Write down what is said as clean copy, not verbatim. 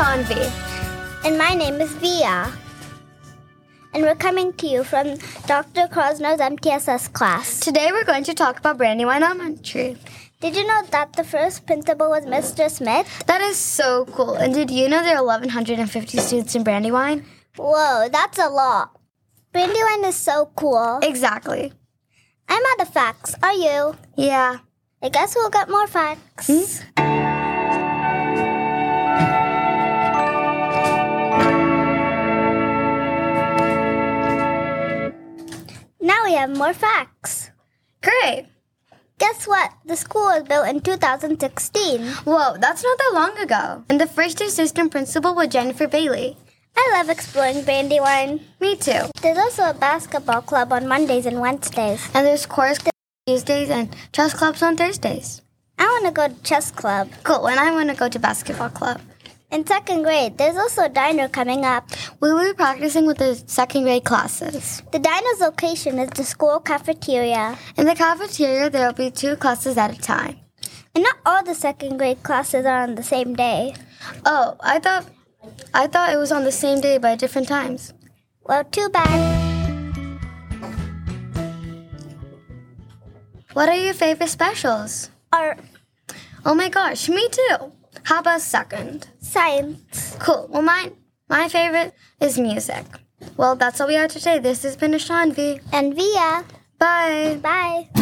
Shanvi. And my name is Via. And we're coming to you from Dr. Krosner's MTSS class. Today we're going to talk about Brandywine Elementary. Did you know that the first principal was Mr. Smith? That is so cool. And did you know there are 1,150 students in Brandywine? Whoa, that's a lot. Brandywine is so cool. Exactly. I'm out of facts. Are you? Yeah. I guess we'll get more facts. Now we have more facts. Great. Guess what? The school was built in 2016. Whoa, that's not that long ago. And the first assistant principal was Jennifer Bailey. I love exploring Brandywine. Me too. There's also a basketball club on Mondays and Wednesdays. And there's chorus Tuesdays and chess clubs on Thursdays. I want to go to chess club. Cool, and I want to go to basketball club. In second grade, there's also a diner coming up. We will be practicing with the second grade classes. The diner's location is the school cafeteria. In the cafeteria, there will be 2 classes at a time. And not all the second grade classes are on the same day. Oh, I thought it was on the same day but at different times. Well, too bad. What are your favorite specials? Art, Oh my gosh, me too. How about second? science. Cool. Well, my favorite is music. Well, that's all we have today. This has been Shanvi. And Via. Bye. Bye.